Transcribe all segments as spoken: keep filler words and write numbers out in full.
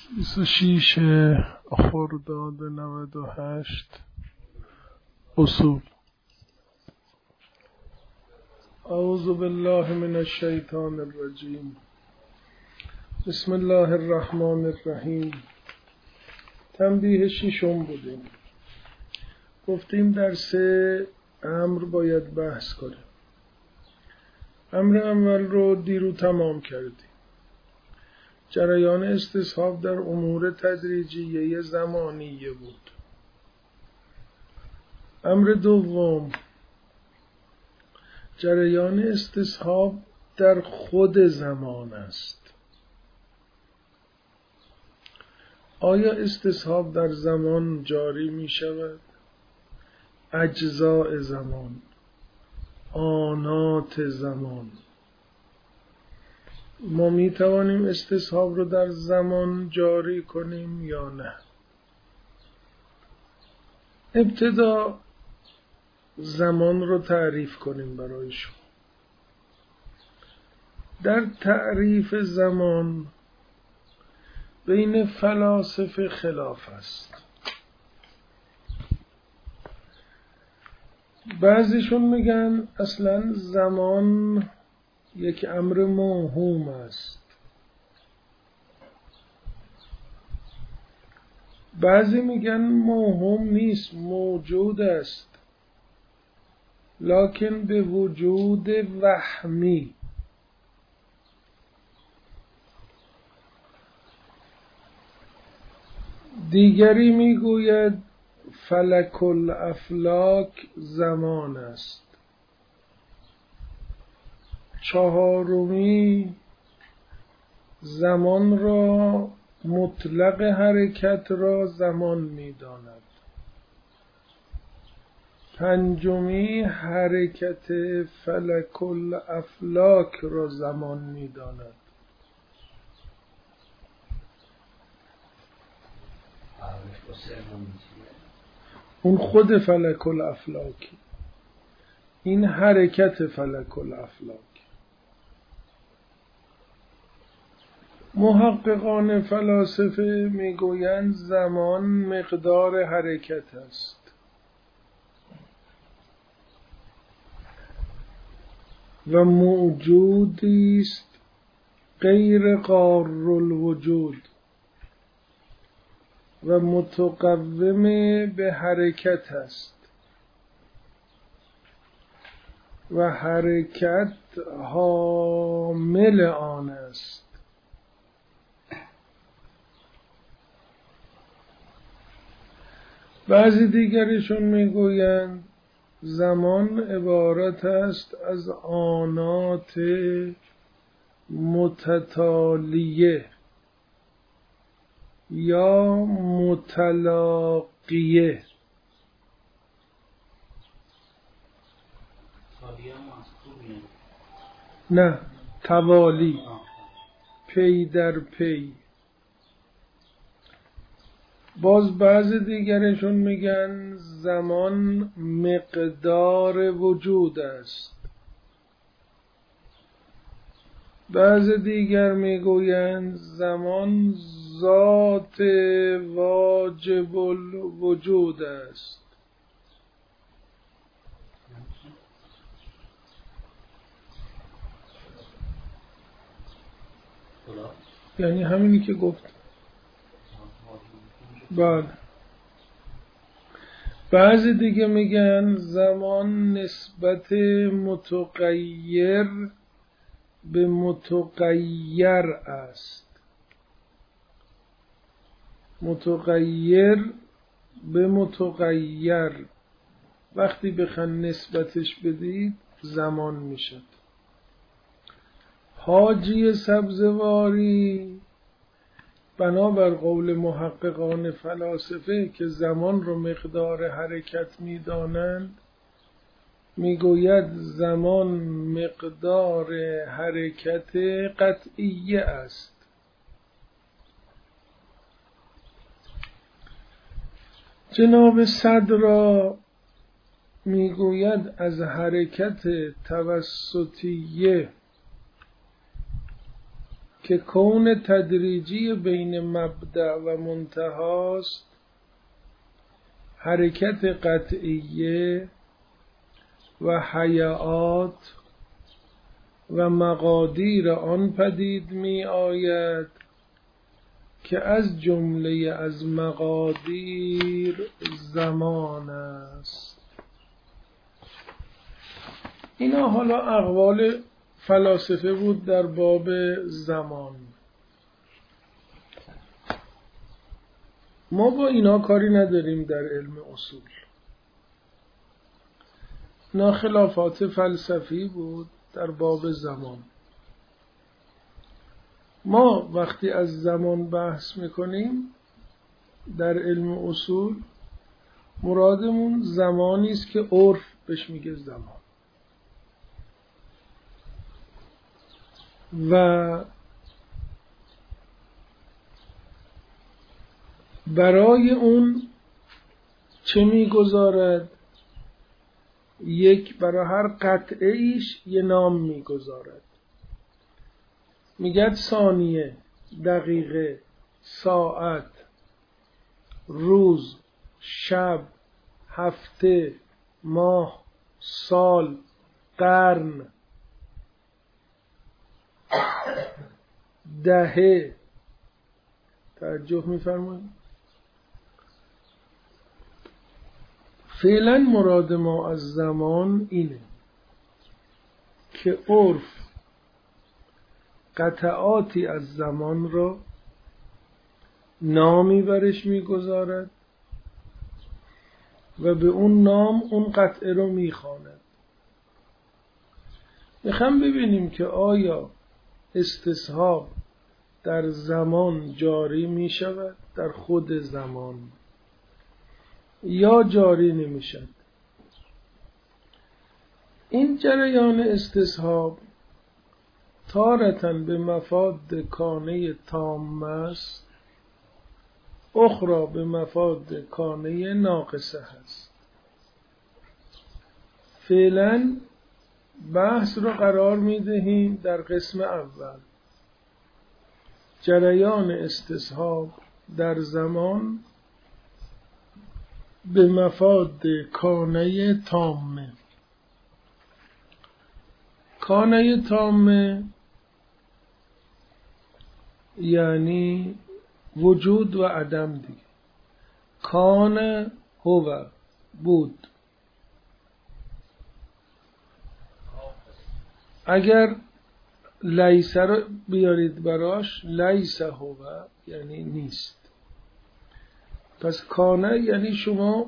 بیست و شش خرداد نود و هشت اصول. اعوذ بالله من الشیطان الرجیم. بسم الله الرحمن الرحیم. تنبیه ششم بودیم. گفتیم در سه امر باید بحث کنیم. امر اول رو دیرو تمام کردیم. جریان استصحاب در امور تدریجیه زمانیه بود. امر دوم جریان استصحاب در خود زمان است. آیا استصحاب در زمان جاری می شود؟ اجزاء زمان، آنات زمان. ما می توانیم استصحاب رو در زمان جاری کنیم یا نه؟ ابتدا زمان رو تعریف کنیم برای شما. در تعریف زمان بین فلاسفه خلاف است. بعضیشون میگن اصلا زمان یک امر موهوم است. بعضی میگن موهوم نیست، موجود است، لکن به وجود وهمی. دیگری میگوید فلک الافلاک زمان است. چهارمی زمان را مطلق حرکت را زمان می‌داند. پنجمی حرکت فلک الافلاک را زمان می‌داند. اون خود فلک الافلاک، این حرکت فلک الافلاک. محققان فلاسفه میگویند زمان مقدار حرکت است و موجودی است غیر قار الوجود و متقوم به حرکت است و حرکت حامل آن است. بعضی دیگرشون میگویند زمان عبارت است از آنات متتالیه یا متلاقیه. نه، توالی، پی در پی. باز بعض دیگرشون میگن زمان مقدار وجود است. بعض دیگر میگویند زمان ذات واجب الوجود است. یعنی همینی که گفت. بله. بعضی دیگه میگن زمان نسبت متغیر به متغیر است. متغیر به متغیر وقتی بخوان نسبتش بدید زمان میشد. حاجی سبزواری بنابر قول محققان فلاسفه که زمان رو مقدار حرکت می‌دانند میگوید زمان مقدار حرکت قطعیه است. جناب صدر میگوید از حرکت توسطیه که کون تدریجی بین مبدأ و منتهاست، حرکت قطعیه و حیات و مقادیر آن پدید می آید که از جمله از مقادیر زمان است. اینا حالا اقوال فلاسفه بود در باب زمان. ما با اینا کاری نداریم در علم اصول. اینا خلافات فلسفی بود در باب زمان. ما وقتی از زمان بحث میکنیم در علم اصول، مرادمون زمانی است که عرف بهش میگه زمان و برای اون چه میگذارد؟ یک، برای هر قطعه ایش یه نام میگذارد. میگد ثانیه، دقیقه، ساعت، روز، شب، هفته، ماه، سال، قرن، دهه. توجه میفرمایید؟ فعلا مراد ما از زمان اینه که عرف قطعاتی از زمان را نامی برش میگذارد و به اون نام اون قطعه رو میخواند. میخوام ببینیم که آیا استصحاب در زمان جاری میشود، در خود زمان، یا جاری نمیشد. این جریان استصحاب تارةً به مفاد کانه تامه است، اخرى به مفاد کانه ناقصه است. فعلا بحث رو قرار میدهیم در قسم اول، جریان استصحاب در زمان به مفاد کانه تامه. کانه تامه یعنی وجود و عدم دیگه. کان هو بود. اگر لیس رو بیارید براش، لیس هو یعنی نیست. پس کانه یعنی شما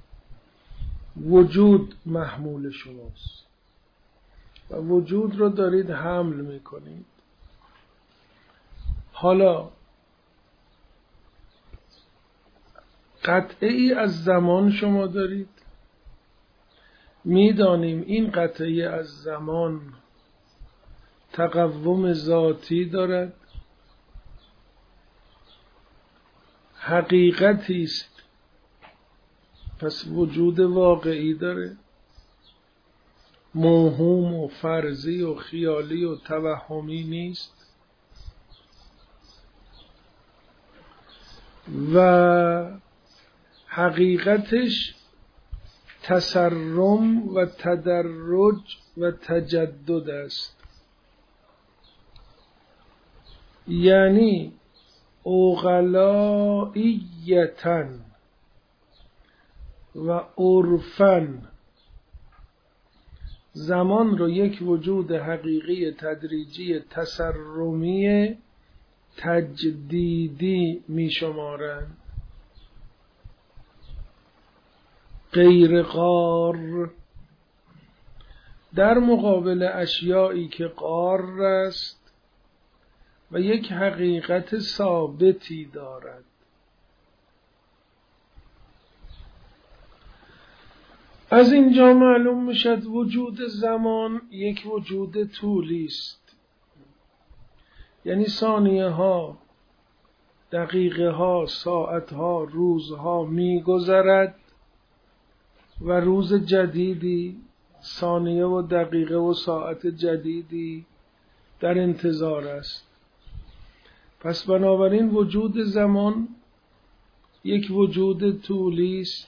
وجود محمول شماست و وجود رو دارید حمل میکنید. حالا قطعی از زمان شما دارید، میدانیم این قطعی از زمان تقوم ذاتی دارد، حقیقتی است، پس وجود واقعی داره، موهوم و فرضی و خیالی و توهمی نیست و حقیقتش تسرم و تدرج و تجدد است. یعنی اوغلائیتن و عرفن زمان رو یک وجود حقیقی تدریجی تسرمی تجدیدی می شمارند، غیر قار، در مقابل اشیایی که قار است و یک حقیقت ثابتی دارد. از اینجا معلوم میشد وجود زمان یک وجود طولی است، یعنی ثانیه ها، دقیقه ها، ساعت ها، روزها میگذرد و روز جدیدی، ثانیه و دقیقه و ساعت جدیدی در انتظار است. پس بنابراین وجود زمان یک وجود طولی است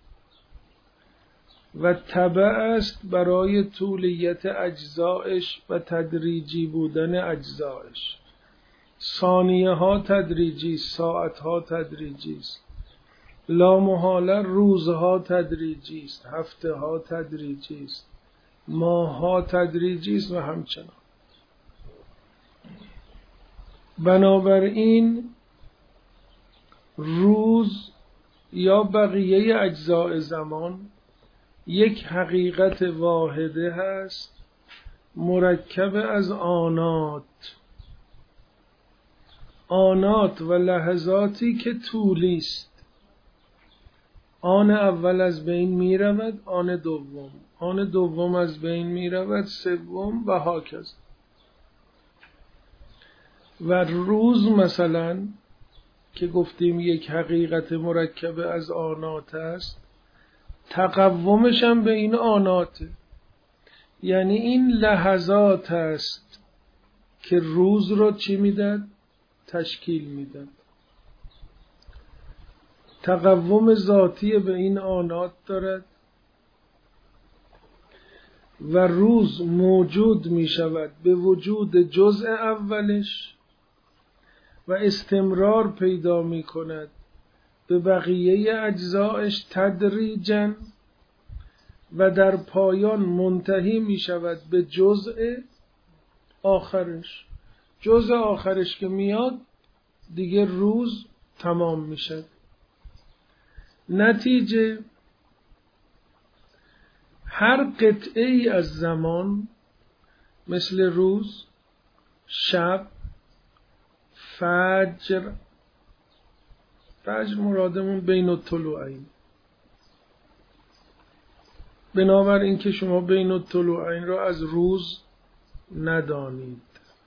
و تبع است برای طولیت اجزایش و تدریجی بودن اجزایش. ثانیه ها تدریجی، ساعت ها تدریجی است، لا محاله روزها تدریجی است، هفته ها تدریجی است، ماه ها تدریجی است و همچنان. بنابراین روز یا بقیه اجزاء زمان یک حقیقت واحده هست مرکب از آنات آنات و لحظاتی که طولی است. آن اول از بین می رود، آن دوم، آن دوم از بین می رود، سوم و هاکذا. و روز مثلا که گفتیم یک حقیقت مرکب از آنات است، تقومش هم به این آناته، یعنی این لحظات است که روز رو چی میداد؟ تشکیل میداد. تقوم ذاتی به این آنات دارد و روز موجود می شود به وجود جزء اولش و استمرار پیدا می کند به بقیه اجزایش تدریجاً و در پایان منتهی می شود به جزء آخرش. جزء آخرش که میاد دیگه روز تمام می شد. نتیجه هر قطعه ای از زمان مثل روز، شب، فجر، فجر مرادمون بین الطلوعین، بنابراین که شما بین الطلوعین را از روز ندانید،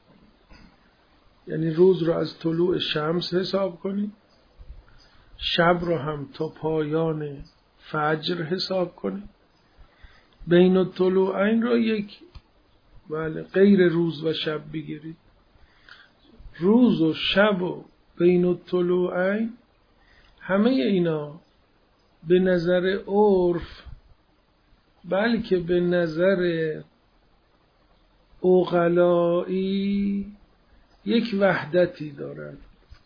یعنی روز را از طلوع شمس حساب کنید، شب را هم تا پایان فجر حساب کنید، بین الطلوعین را یک بله غیر روز و شب بگیرید. روز و شب و بین الطلوعین همه اینا به نظر عرف بلکه به نظر عقلایی یک وحدتی دارد.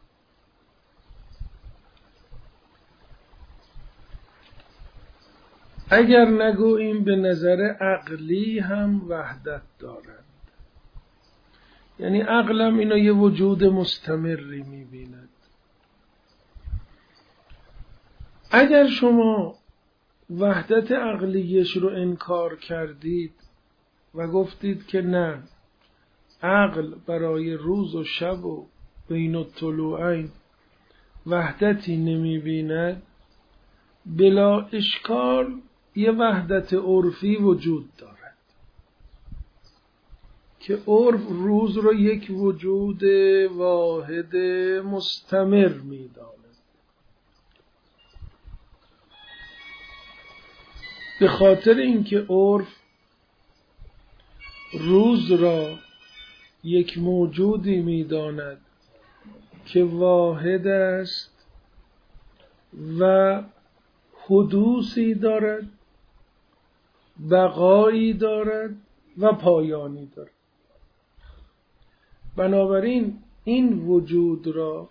اگر نگوییم به نظر عقلی هم وحدت دارد، یعنی عقلم اینا یه وجود مستمری میبیند. اگر شما وحدت عقلیش رو انکار کردید و گفتید که نه، عقل برای روز و شب و بین الطلوعین وحدتی نمی بیند، بلا اشکال یه وحدت عرفی وجود دارد که عرف روز رو یک وجود واحد مستمر می داند. به خاطر اینکه عرف روز را یک موجودی می داند که واحد است و حدوثی دارد، بقایی دارد و پایانی دارد. بنابراین این وجود را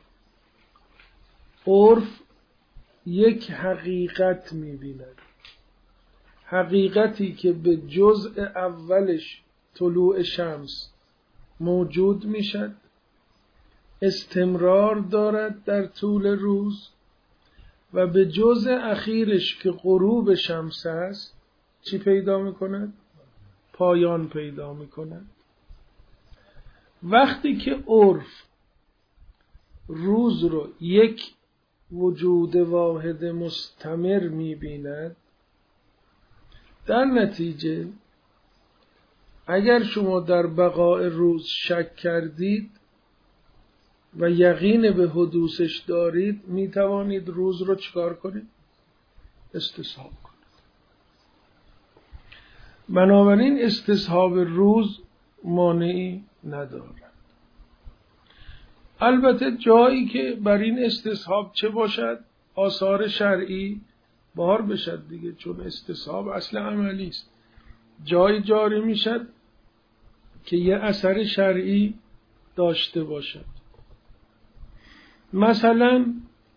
عرف یک حقیقت می بیند، حقیقتی که به جزء اولش طلوع شمس موجود می شد، استمرار دارد در طول روز و به جزء اخیرش که غروب شمس است چی پیدا می کند؟ پایان پیدا می کند. وقتی که عرف روز رو یک وجود واحد مستمر می بیند، در نتیجه اگر شما در بقای روز شک کردید و یقین به حدوثش دارید، می توانید روز رو چکار کنید؟ استصحاب کنید. بنابراین استصحاب روز مانعی ندارد. البته جایی که بر این استصحاب چه باشد؟ آثار شرعی بار بشد دیگه، چون استصحاب اصل عملی است. جایی جاری میشد که یه اثر شرعی داشته باشد. مثلا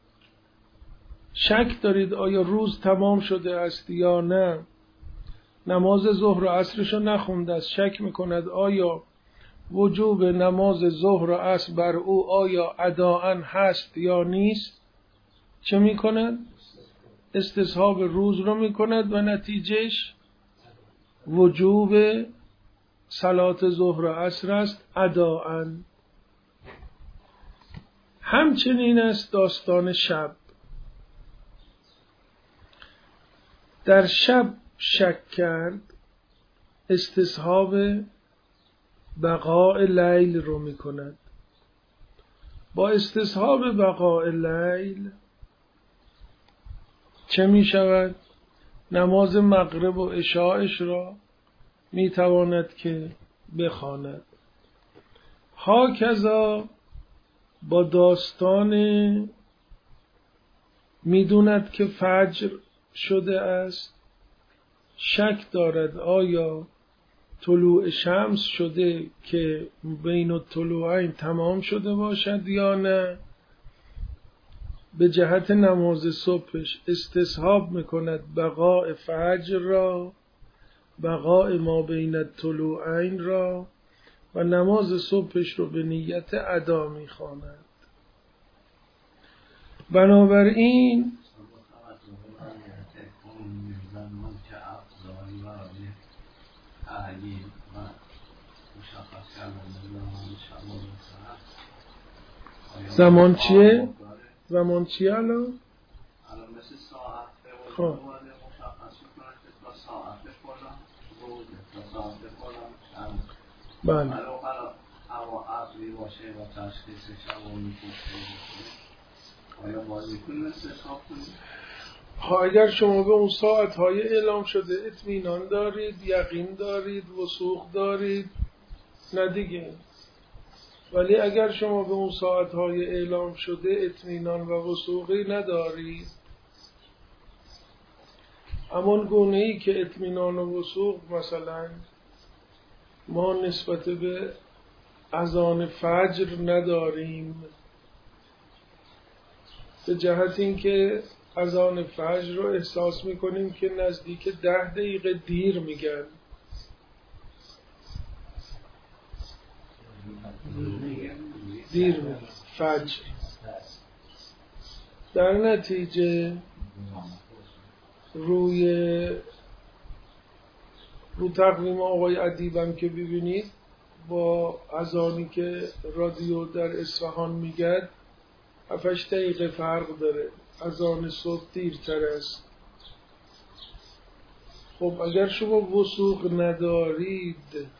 شک دارید آیا روز تمام شده است یا نه، نماز ظهر و عصرشو نخونده است، شک میکند آیا وجوب نماز ظهر و عصر بر او آیا اداءً هست یا نیست. چه میکند؟ استصحاب روز رو میکند و نتیجهش وجوب صلات ظهر و عصر است اداءً. همچنین است داستان شب. در شب شک کرد، استصحاب بقاء لیل رو میکند. با استصحاب بقاء لیل چه میشود؟ نماز مغرب و عشاءش را میتواند که بخواند. هاکذا با داستان میدوند که فجر شده است، شک دارد آیا طلوع شمس شده که بین الطلوعین تمام شده باشد یا نه. به جهت نماز صبحش استصحاب میکند بقاء فجر را، بقاء ما بین الطلوعین را، و نماز صبحش رو به نیت ادا میخواند. بنابراین زمان چیه؟ زمان چیه الان؟ الان مثل ساعت به وجود اومده مشخص میکنه که تا ساعت بخورم روز تا ساعت بخورم شب. بله. الان هوا ابری باشه و تشخیص شب و میکنه آیا باید میکنه استصحاب کنید؟ ها، اگر شما به اون ساعتهای اعلام شده اطمینان دارید، یقین دارید، وثوق دارید، نه دیگه. ولی اگر شما به اون ساعتهای اعلام شده اطمینان و وثوقی ندارید، همان گونه ای که اطمینان و وثوق مثلا ما نسبت به اذان فجر نداریم، به جهت اینکه اذان فجر رو احساس میکنیم که نزدیک ده دقیقه دیر میگن. دیر میگن فجر. در نتیجه روی رو تقویم آقای ادیبم که ببینید با اذانی که رادیو در اصفهان میگد هفتش دقیقه فرق داره. اذان صبح دیرتر است. خب اگر شما وثوق ندارید،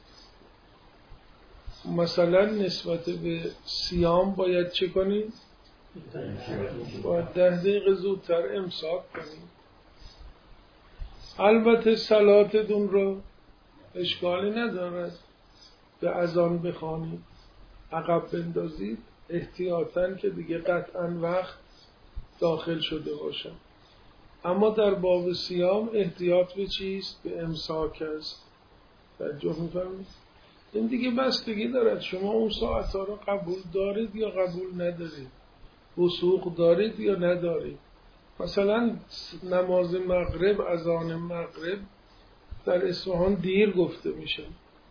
مثلا نسبت به صیام باید چه کنید؟ باید ده دقیقه زودتر امساک کنید. البته صلاتتون رو اشکالی ندارد به اذان بخوانید، عقب بندازید احتیاطاً که دیگه قطعاً وقت داخل شده باشن. اما در باب صیام احتیاط به چیست؟ به امساک است. توجه می‌فرمایید؟ این دیگه بستگی دارد شما اون ساعت‌ها رو قبول دارید یا قبول ندارید، وثوق دارید یا ندارید. مثلا نماز مغرب، اذان مغرب در اصفهان دیر گفته میشه.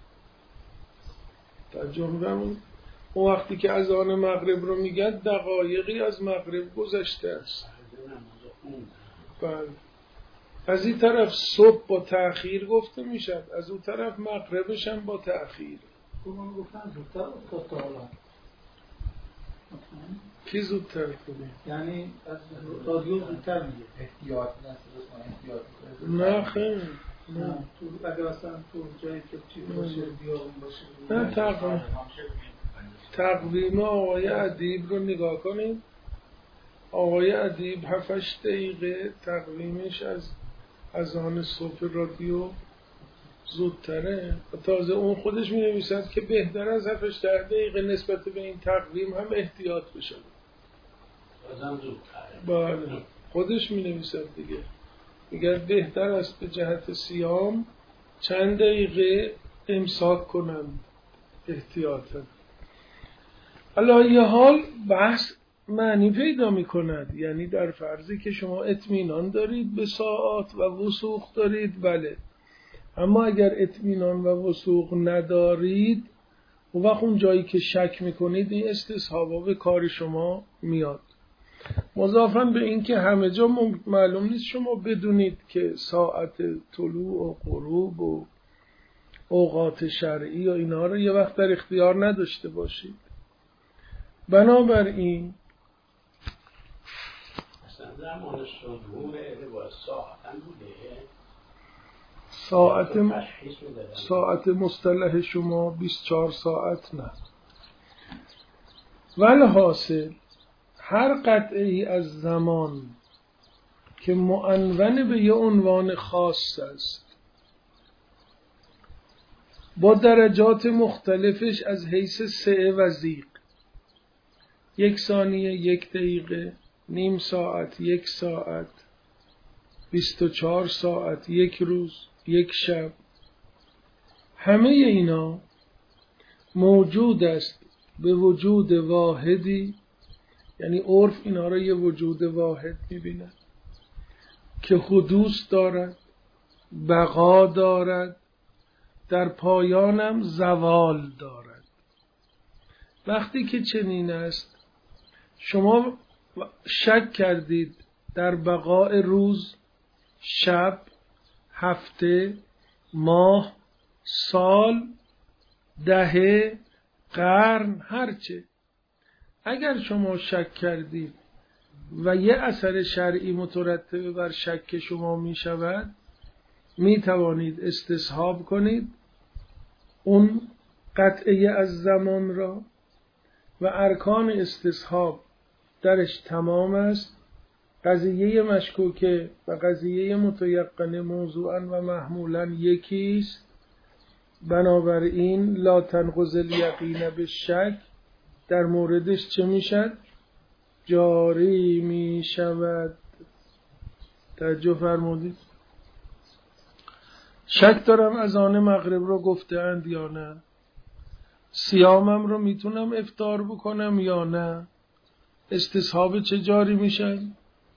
توجه می‌فرمایید؟ اون وقتی که اذان مغرب رو میگن دقایقی از مغرب گذشته است. بله. از این طرف صبح با تأخیر گفته میشد، از اون طرف مغربش هم با تأخیر. اون گفتن زودتر تا سالا. کی زودتر کنه؟ یعنی از رادیو زودتر میگه احتیاط نسبت احتیاط نه خیر. نه تو اگه اصلا تو جایی که چیز باشه بیابون باشه نه تقویم تقویم آقای ادیب رو نگاه کنید. آقای ادیب هفتش دقیقه تقویمش از اذان صبح رادیو زودتره. تازه اون خودش می نویسد که بهتر از هفتش ده دقیقه نسبت به این تقویم هم احتیاط بشه. بازم زودتره. بله خودش می نویسد دیگه، میگه بهتر است به جهت صیام چند دقیقه امساک کنن احتیاطا. علی حال بحث معنی پیدا می کند، یعنی در فرضی که شما اطمینان دارید به ساعات و وثوق دارید بله، اما اگر اطمینان و وثوق ندارید اون وقت اون جایی که شک میکنید این استصحابا به کار شما میاد. مضافاً به این که همه جا معلوم نیست شما بدونید که ساعت طلوع و غروب و اوقات شرعی و اینا رو یه وقت در اختیار نداشته باشید. بنابراین مثلا زمان صدوره با ساعت هم بوده، ساعت ساعت مصطلح شما بیست و چهار ساعت نه. والحاصل هر قطعی از زمان که معنون به یه عنوان خاص است با درجات مختلفش از حیث سعه و ضیق، یک ثانیه، یک دقیقه، نیم ساعت، یک ساعت، بیست و چهار ساعت، یک روز، یک شب، همه اینا موجود است به وجود واحدی، یعنی عرف اینا را یه وجود واحد می‌بینه که حدوث دارد، بقا دارد، در پایانم زوال دارد. وقتی که چنین است شما شک کردید در بقای روز، شب، هفته، ماه، سال، دهه، قرن، هرچه. اگر شما شک کردید و یه اثر شرعی مترتب بر شک شما می شود، می توانید استصحاب کنید اون قطعه از زمان را و ارکان استصحاب درش تمام است. قضیه مشکوکه و قضیه متیقنه موضوعا و محمولا یکیست. بنابراین لا تنقض الیقین بالشک در موردش چه میشد؟ جاری می شود. توجه فرمودید؟ شک دارم از آن مغرب رو گفته اند یا نه؟ صیامم رو میتونم افطار بکنم یا نه؟ استصحاب چه جاری میشن؟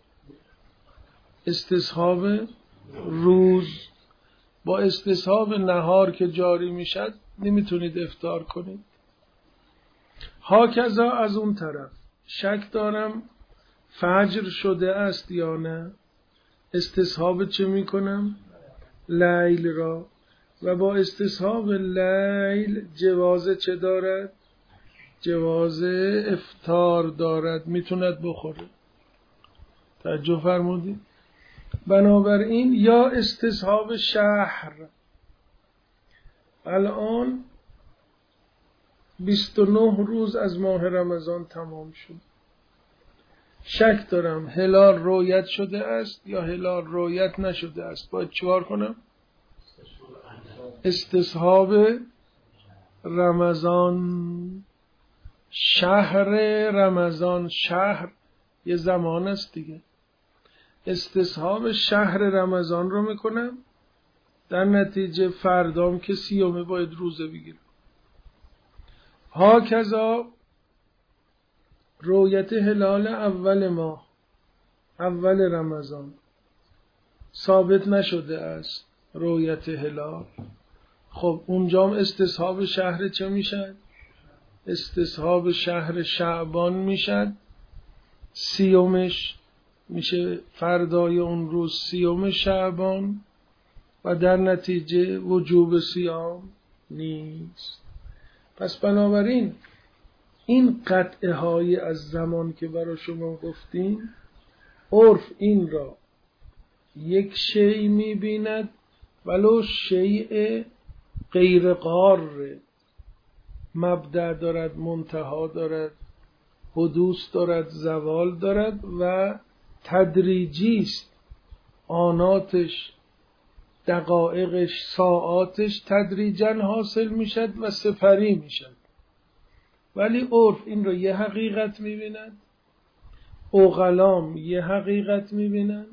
استصحاب روز. با استصحاب نهار که جاری میشد نمیتونید افطار کنید. هاکذا از اون طرف شک دارم فجر شده است یا نه؟ استصحاب چه میکنم؟ لیل را. و با استصحاب لیل جواز چه دارد؟ جواز افطار دارد، میتوند بخوره. توجه فرمودید؟ بنابراین یا استصحاب شهر، الان بیست و نه روز از ماه رمضان تمام شد، شک دارم هلال رویت شده است یا هلال رویت نشده است، باید چیکار کنم؟ استصحاب رمضان، شهر رمضان، شهر یه زمان است دیگه. استصحاب شهر رمضان رو میکنم، در نتیجه فردام که سیومه باید روزه بگیرم. هاکذا رویت هلال اول ماه، اول رمضان ثابت نشده است رویت هلال، خب اونجام استصحاب شهر چه میشد؟ استصحاب شهر شعبان میشد، سیومش میشه فردای اون روز سیوم شعبان و در نتیجه وجوب صیام نیست. پس بنابراین این قطعه های از زمان که برای شما گفتیم، عرف این را یک شیء میبیند ولو شیء غیر قاره، مبدأ دارد، منتها دارد، حدوث دارد، زوال دارد و تدریجی است، آناتش دقایقش، ساعاتش تدریجاً حاصل میشد و سپری میشد. ولی عرف این رو یه حقیقت میبیند، عقلام یه حقیقت میبینن،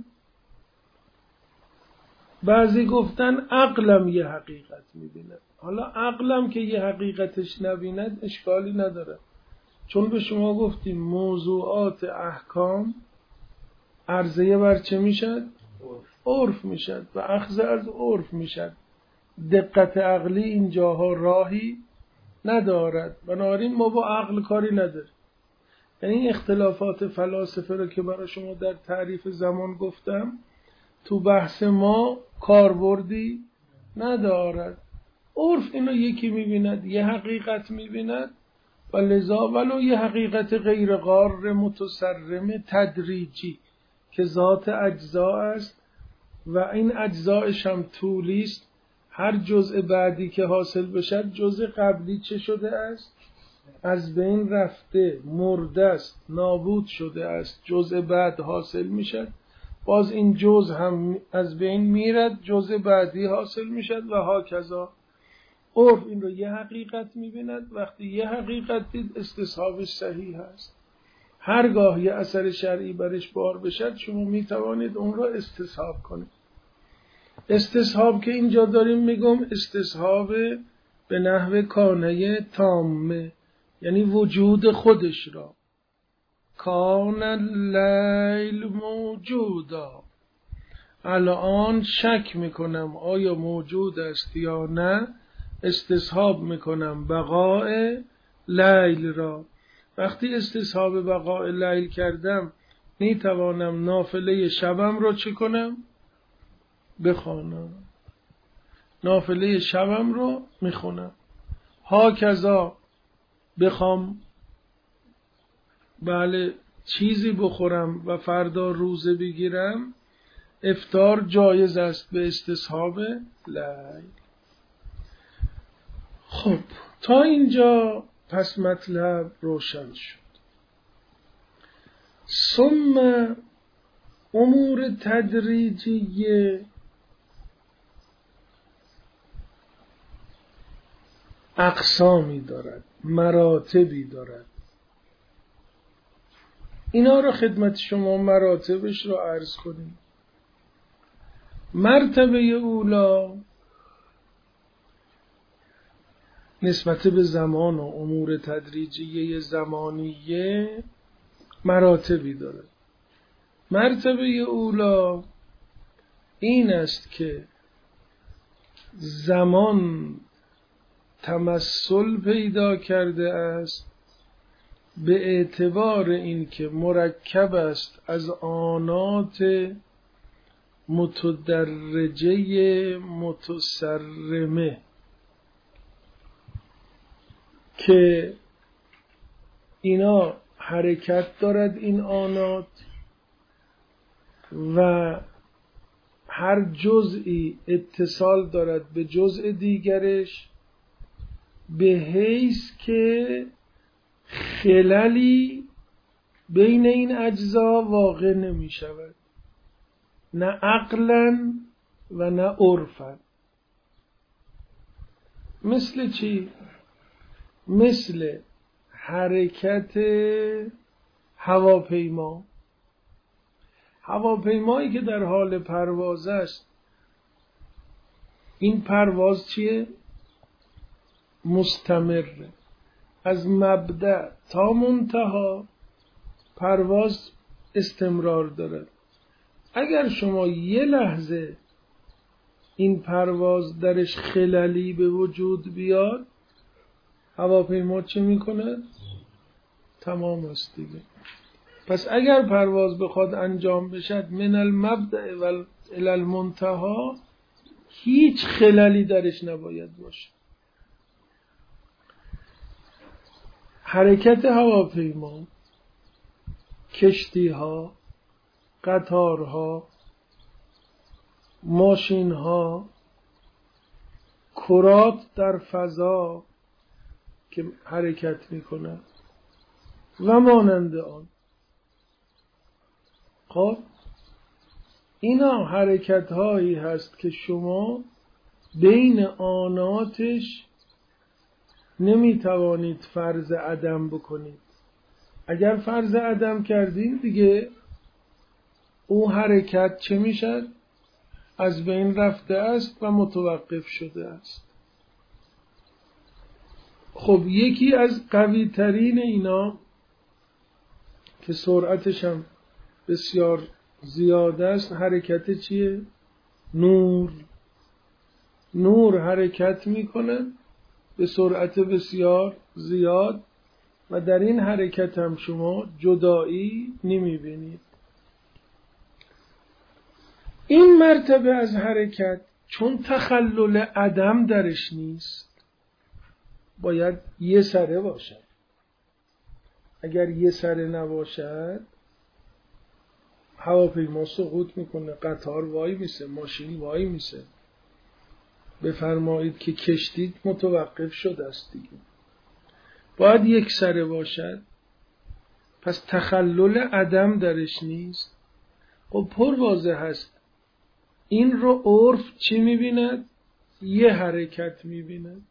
بعضی گفتن عقلم یه حقیقت میبیند. حالا عقلم که یه حقیقتش نبیند اشکالی نداره، چون به شما گفتیم موضوعات احکام عرضه بر چه میشد؟ عرف میشد و اخذ از عرف میشد. دقت عقلی اینجاها راهی ندارد، بنابراین ما با عقل کاری نداریم. یعنی اختلافات فلاسفه رو که برای شما در تعریف زمان گفتم تو بحث ما کاربردی ندارد. عرف اینو یکی میبیند، یه حقیقت میبیند و لذا ولو یه حقیقت غیر غار متسرم تدریجی که ذات اجزا است و این اجزایش هم طولی است. هر جزء بعدی که حاصل بشد جزء قبلی چه شده است؟ از بین رفته، مرده است، نابود شده است. جزء بعد حاصل میشد، باز این جزء هم از بین میرد، جزء بعدی حاصل میشد و هاکذا. عرف این رو یه حقیقت میبیند. وقتی یه حقیقت دید استصحابش صحیح هست. هرگاه یه اثر شرعی برش بار بشد شما میتوانید اون رو استصحاب کنید. استصحاب که اینجا داریم میگم استصحاب به نحو کانه تامه، یعنی وجود خودش را. کان اللیل موجودا، الان شک میکنم آیا موجود است یا نه، استصحاب میکنم بقاء لیل را. وقتی استصحاب بقاء لیل کردم میتوانم نافله شبم را چه کنم؟ بخوانم. نافله شبم رو میخونم. ها کذا بخوام بله چیزی بخورم و فردا روزه بگیرم، افطار جایز است به استصحاب لیل. خب تا اینجا پس مطلب روشن شد. ثم امور تدریجیه اقسامی دارد، مراتبی دارد. اینا رو خدمت شما مراتبش رو عرض کنیم. مرتبه اولا نسبت به زمان و امور تدریجیه زمانیه مراتبی دارد. مرتبه اولا این است که زمان تمثل پیدا کرده است به اعتبار اینکه مرکب است از آنات متدرجه متسرمه که اینا حرکت دارد، این آنات، و هر جزئی اتصال دارد به جزء دیگرش به حیث که خللی بین این اجزا واقع نمی شود، نه عقلا و نه عرفا. مثل چی؟ مثل حرکت هواپیما. هواپیمایی که در حال پرواز است، این پرواز چیه؟ مستمره. از مبدأ تا منتها پرواز استمرار دارد. اگر شما یه لحظه این پرواز درش خللی به وجود بیاد، هواپیما چه میکنه؟ تمام است دیگه. پس اگر پرواز بخواد انجام بشد من المبدأ و الی المنتها، هیچ خللی درش نباید باشه. حرکت هواپیما، کشتی ها، قطارها، ماشین ها، کرات در فضا که حرکت میکنه و مانند آن. خب اینا حرکت هایی هست که شما بین آناتش نمیتوانید فرض عدم بکنید. اگر فرض عدم کردین دیگه او حرکت چه میشد؟ از بین رفته است و متوقف شده است. خب یکی از قوی ترین اینا که سرعتش هم بسیار زیاد است حرکت چیه؟ نور. نور حرکت میکنه به سرعت بسیار زیاد و در این حرکت هم شما جدایی نمیبینید. این مرتبه از حرکت چون تخلل عدم درش نیست باید یه سره باشد. اگر یه سره نباشد هواپیما سقوط میکنه، قطار وای میسه، ماشین وای میسه. بفرمایید که کشتی متوقف شده است دیگه. باید یک سره باشد. پس تخلل عدم درش نیست. خب پر واضح هست این رو عرف چی میبیند؟ یه حرکت میبیند.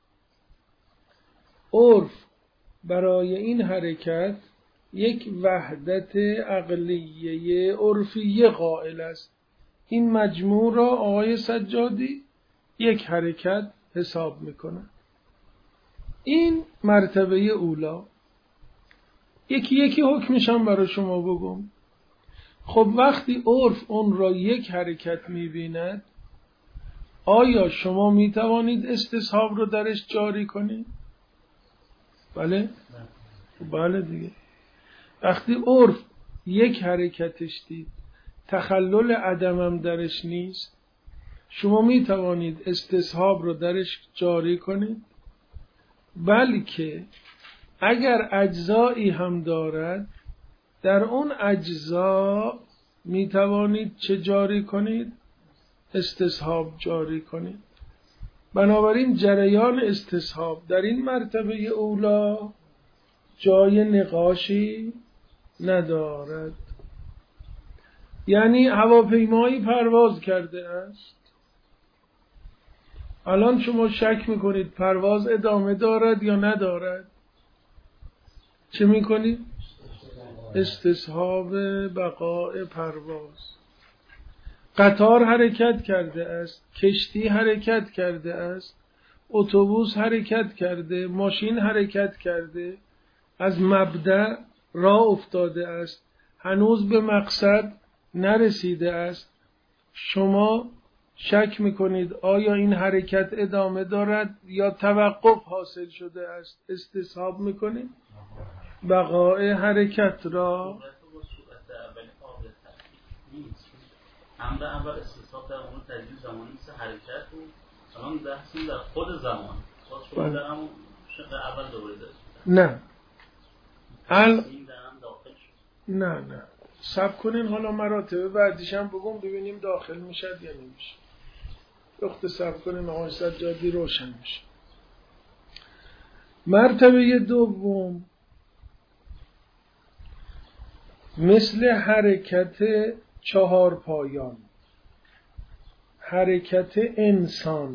عرف برای این حرکت یک وحدت عقلیه عرفیه قائل است. این مجموع را آقای سجادی یک حرکت حساب میکنه. این مرتبه اولا. یکی یکی حکمشم برای شما بگم. خب وقتی عرف اون را یک حرکت میبیند آیا شما میتوانید استصحاب رو درش جاری کنید؟ بله؟ بله دیگه. وقتی عرف یک حرکتش دید تخلل عدمم درش نیست شما میتوانید استصحاب رو درش جاری کنید؟ بلکه اگر اجزایی هم دارد در اون اجزا میتوانید چه جاری کنید؟ استصحاب جاری کنید. بنابراین جریان استصحاب در این مرتبه اولا جای نقاشی ندارد. یعنی هواپیمایی پرواز کرده است. الان شما شک میکنید پرواز ادامه دارد یا ندارد؟ چه میکنید؟ استصحاب بقاء پرواز. قطار حرکت کرده است، کشتی حرکت کرده است، اتوبوس حرکت کرده، ماشین حرکت کرده، از مبدأ راه افتاده است، هنوز به مقصد نرسیده است. شما شک میکنید آیا این حرکت ادامه دارد یا توقف حاصل شده است؟ استصحاب میکنید بقاء حرکت را. عمد اول استصحاب در اون تجدید زمانی مثل حرکت بود. الان بحثیم در خود زمان. باز شما در همون شق اول دوباره دارید. نه. ال... این در هم داخل شد. نه نه. صبر کنین حالا مراتب بعدیش هم بگم ببینیم داخل میشد یا نمیشه. وقت صبر کنین آقای سجادی روشن میشه. مرتبه دوم مثل حرکت چهار پایان، حرکت انسان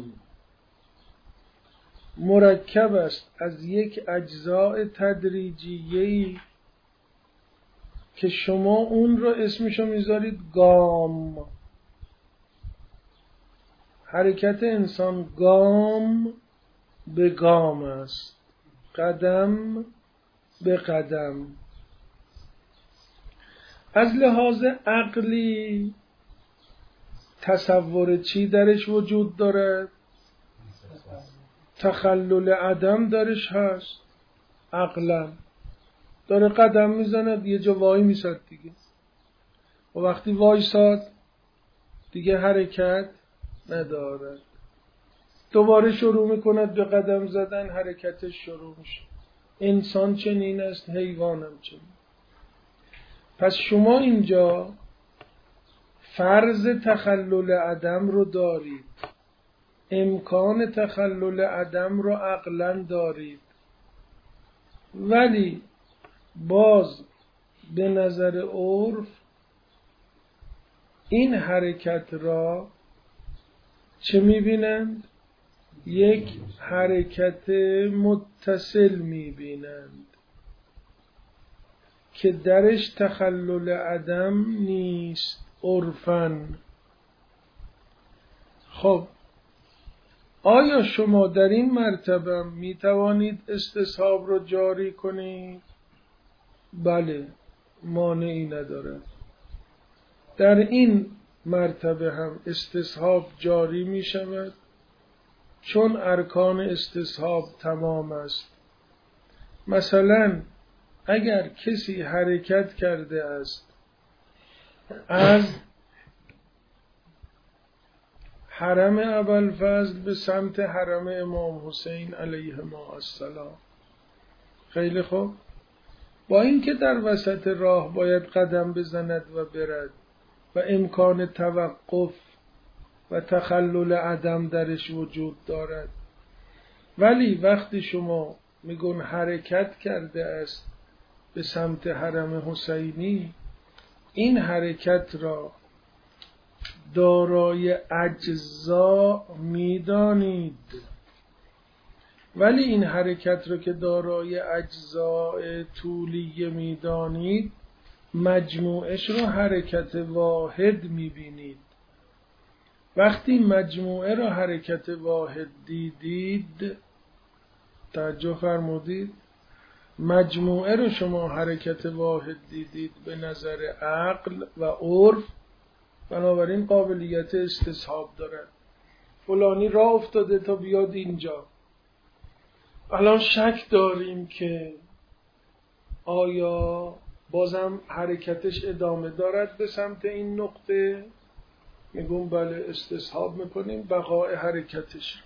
مرکب است از یک اجزاء تدریجیه‌ای که شما اون رو اسمشو میذارید گام. حرکت انسان گام به گام است، قدم به قدم. از لحاظ عقلی تصور چی درش وجود دارد؟ تخلل عدم درش هست. عقلا داره قدم میزند یه جا وای میسد دیگه، و وقتی وای ساد دیگه حرکت ندارد. دوباره شروع میکند به قدم زدن، حرکتش شروع میشه. انسان چنین است، حیوانم چنین. پس شما اینجا فرض تخلل عدم رو دارید، امکان تخلل عدم رو عقلاً دارید، ولی باز به نظر عرف این حرکت را چه میبینند؟ یک حرکت متصل میبینند که درش تخلل عدم نیست عرفاً. خب آیا شما در این مرتبه می توانید استصحاب رو جاری کنید؟ بله، مانعی ندارد. در این مرتبه هم استصحاب جاری می شود چون ارکان استصحاب تمام است. مثلا اگر کسی حرکت کرده است از حرم ابوالفضل به سمت حرم امام حسین علیهما السلام، خیلی خوب، با اینکه در وسط راه باید قدم بزند و برد و امکان توقف و تخلل عدم درش وجود دارد، ولی وقتی شما میگن حرکت کرده است به سمت حرم حسینی، این حرکت را دارای اجزا میدانید، ولی این حرکت را که دارای اجزاء طولیه میدانید مجموعش را حرکت واحد میبینید. وقتی مجموعه را حرکت واحد دیدید، توجه فرمودید، مجموعه را شما حرکت واحد دیدید به نظر عقل و عرف، بنابراین قابلیت استصحاب دارد. فلانی راه افتاده تا بیاد اینجا، الان شک داریم که آیا بازم حرکتش ادامه دارد به سمت این نقطه؟ میگم بله، استصحاب میکنیم بقای حرکتش.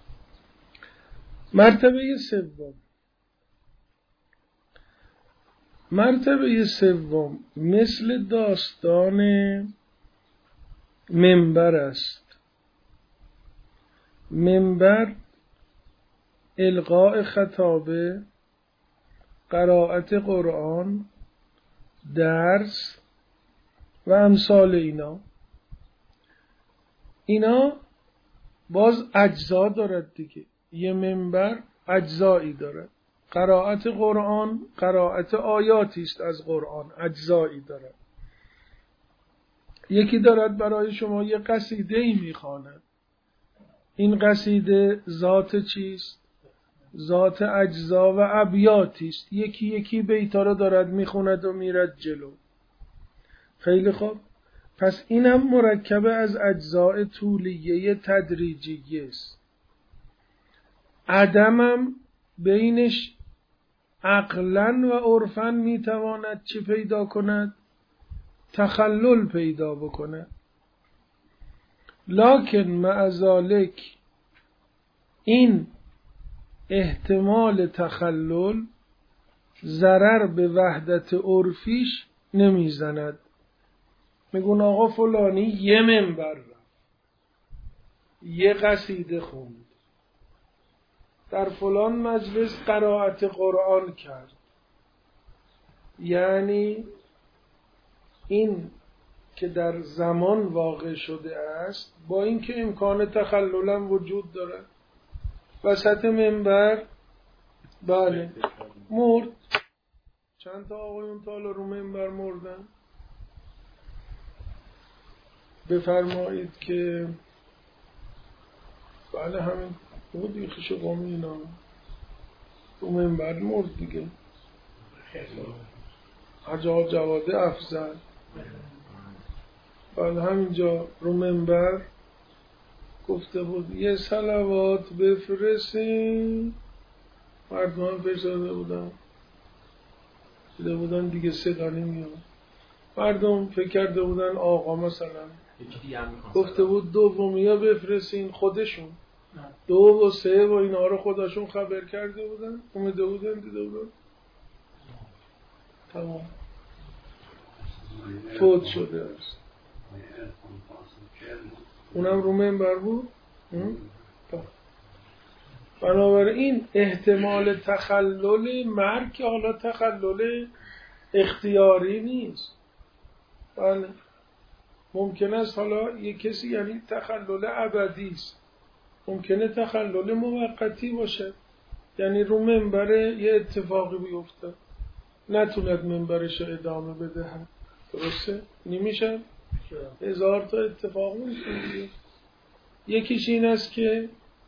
مرتبه سوم، مرتبه سوم مثل داستان منبر است. منبر القاء خطابه، قرائت قرآن، درس و امثال اینا. اینا باز اجزا دارد دیگه. یه منبر اجزایی دارد. قرائت قرآن قرائت آیاتی است از قرآن، اجزایی دارد. یکی دارد برای شما یه قصیده ای میخواند. این قصیده ذات چیست؟ ذات اجزا و ابیاتی است. یکی یکی بیتا رو دارد میخوند و میرد جلو. خیلی خوب، پس اینم مرکب از اجزاء طولیه تدریجیه است. عدمم بینش عقلاً و عرفاً میتواند چی پیدا کند؟ تخلل پیدا بکنه. لکن مع ذالک این احتمال تخلل ضرر به وحدت عرفیش نمیزند. میگون آقا فلانی یه منبر رفت، یه قصیده خوند، در فلان مجلس قرائت قرآن کرد، یعنی این که در زمان واقع شده است با اینکه امکان تخللم وجود داره، وسط منبر بله مرد. چند تا آقایون تا رو منبر مردن؟ بفرمایید که بله همین بود یخش قومی اینا رو منبر مرد دیگه. حجاب جواد افضل بله همینجا رو منبر گفته بود یه صلوات بفرستین، مردم هم فرستاده بودن دیده بودن دیگه صدا نمیاد. مردم فکر کرده بودن آقا مثلا گفته بود دومی ها بفرستین، خودشون دو و سه و اینا رو خودشون خبر کرده بودن، اومده بودن دیده بودن تمام فوت شده است. اونم رو منبر بود. بنابراین احتمال تخلل مرگ که حالا تخلل اختیاری نیست، بله ممکن است حالا یک کسی یعنی تخلل ابدی است، ممکنه تخلل موقتی باشه، یعنی رو منبر یه اتفاقی بیفته نتوند منبرش ادامه بده. درسته؟ نمیشه؟ هزار تا اتفاق میفته. یکیش این است که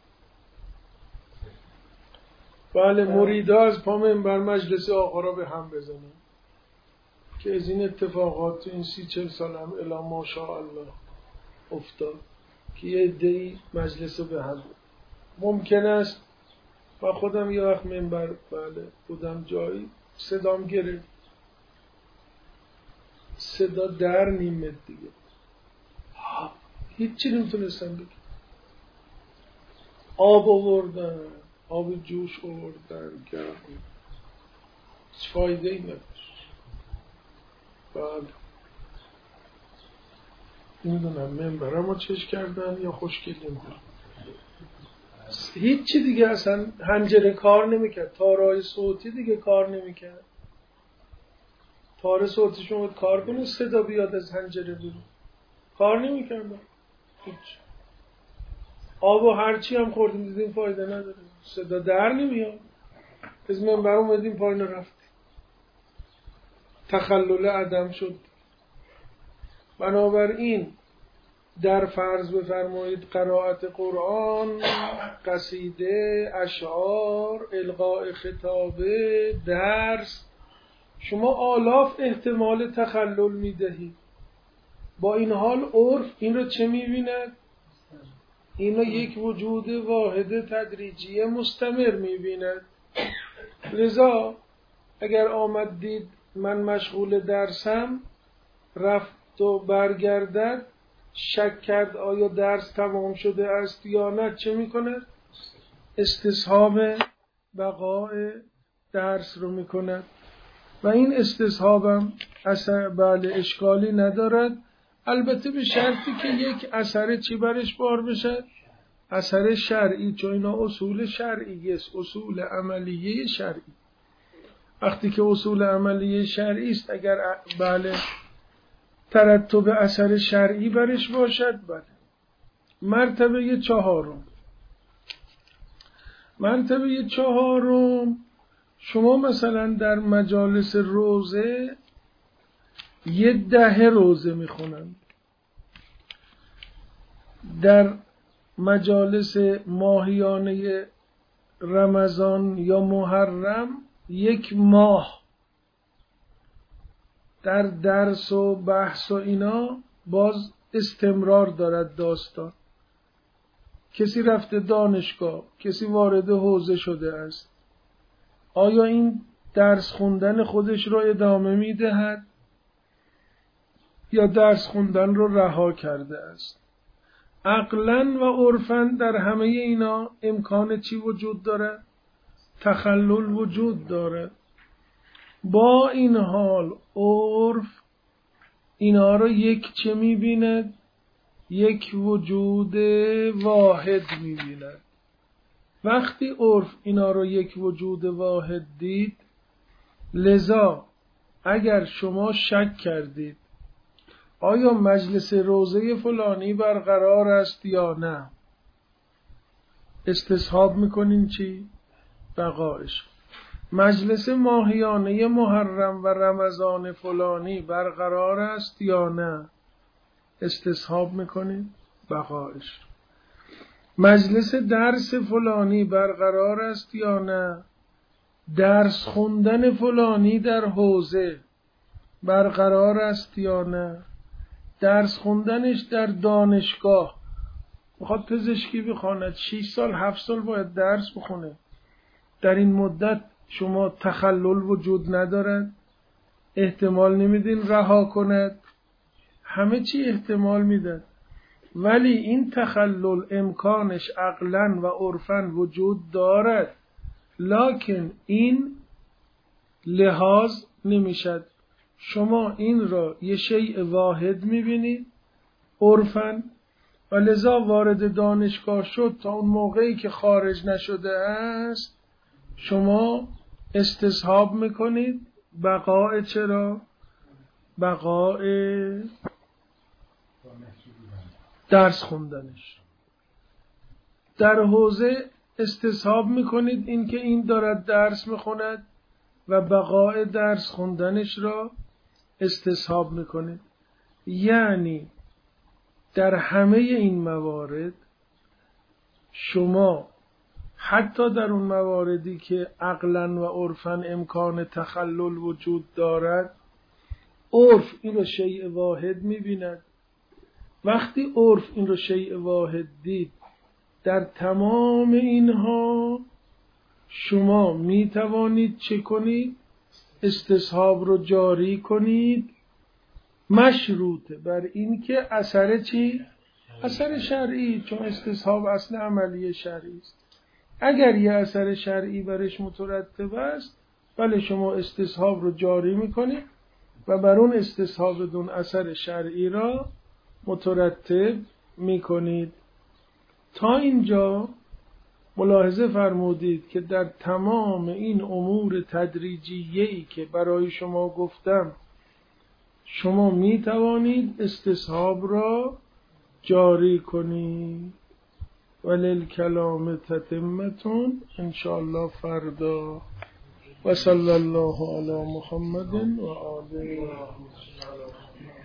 بله مریدا از پا منبر مجلس آقا را به هم بزنن، که از این اتفاقات تو این سی چل سال هم الا ماشاءالله افتاد که یه عده‌ای مجلس رو به هم. ممکن است و خودم یه وقت منبر بله بودم جایی صدام گرفت، صدا در نیمت دیگه هیچی نمیتونستم بگم. آب آوردن، آب جوش آوردن گرم، هیچ فایده ای نداشت. بله میدونم منبرم رو چش کردن یا خوشگلی نمیدونم، هیچی دیگه اصلا حنجره کار نمیکرد، تارای صوتی دیگه کار نمیکرد. تار صوتی شما باید کار کنه صدا بیاد از حنجره بیرون، کار نمیکرد. هیچ آب و هرچی هم خوردیم دیدیم فایده نداره، صدا در نمیاد. از منبر اومدیم پایین رفتیم، تخلل عدم شد. بنابراین در فرض بفرمایید قرائت قرآن، قصیده، اشعار، القاء خطابه، درس، شما آلاف احتمال تخلل میدهید. با این حال عرف این رو چه میبیند؟ این رو یک وجود واحد تدریجی مستمر میبیند. لذا اگر آمد دید من مشغول درسم، رفت و برگردد، شک کرد آیا درس تمام شده است یا نه، چه میکند؟ استصحاب بقای درس رو میکند. و این استصحابم اثر بله اشکالی ندارد، البته به شرطی که یک اثر چی برش بار بشه؟ اثر شرعی، چون اینا اصول شرعی است، اصول عملیه شرعی. وقتی که اصول عملیه شرعی است، اگر بله ترتب اثر شرعی برش باشد، بله. مرتبه چهارم مرتبه چهارم شما مثلا در مجالس روزه یه دهه روزه میخونن، در مجالس ماهیانه رمضان یا محرم یک ماه، در درس و بحث و اینا باز استمرار دارد داستان. کسی رفته دانشگاه، کسی وارد حوزه شده است، آیا این درس خوندن خودش رو ادامه میدهد یا درس خوندن رو رها کرده است؟ عقلاً و عرفاً در همه اینا امکان چی وجود داره؟ تخلل وجود داره. با این حال عرف اینا رو یک چه میبیند؟ یک وجود واحد میبیند. وقتی عرف اینا رو یک وجود واحد دید، لذا اگر شما شک کردید آیا مجلس روزه فلانی برقرار است یا نه، استصحاب میکنین چی؟ بقایش. مجلس ماهیانه محرم و رمضان فلانی برقرار است یا نه، استصحاب میکنین بقایش. مجلس درس فلانی برقرار است یا نه، درس خوندن فلانی در حوزه برقرار است یا نه، درس خوندنش در دانشگاه، بخواد پزشکی بخواند شش سال هفت سال باید درس بخونه، در این مدت شما تخلل وجود ندارد، احتمال نمیدین رها کند، همه چی احتمال میدن. ولی این تخلل امکانش عقلاً و عرفاً وجود دارد، لکن این لحاظ نمیشد. شما این را یه شیء واحد میبینید عرفاً، و لذا وارد دانشگاه شد تا اون موقعی که خارج نشده است شما استصحاب میکنید بقای چرا؟ بقای درس خوندنش. در حوزه استصحاب میکنید این که این دارد درس میخوند و بقاء درس خوندنش را استصحاب میکنید. یعنی در همه این موارد شما حتی در اون مواردی که عقلاً و عرفاً امکان تخلل وجود دارد، عرف این رو شیء واحد میبیند. وقتی عرف این رو شیء واحد دید، در تمام اینها شما میتوانید چه کنید؟ استصحاب رو جاری کنید، مشروطه بر این که اثر چی؟ اثر شرعی، چون استصحاب اصل عملی شرعی است. اگر یه اثر شرعی برش مترتب است، بله شما استصحاب رو جاری میکنید و بر اون استصحاب دون اثر شرعی را مترتب میکنید. تا اینجا ملاحظه فرمودید که در تمام این امور تدریجیه‌ای که برای شما گفتم شما می توانید استصحاب را جاری کنید. وللکلام تتمتون انشاءالله فردا. و صلی الله علی محمد و آله.